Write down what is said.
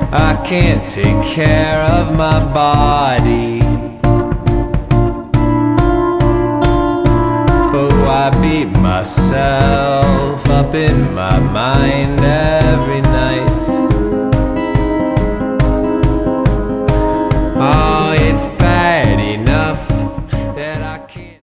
I can't take care of my body. Oh, I beat myself up in my mind every night.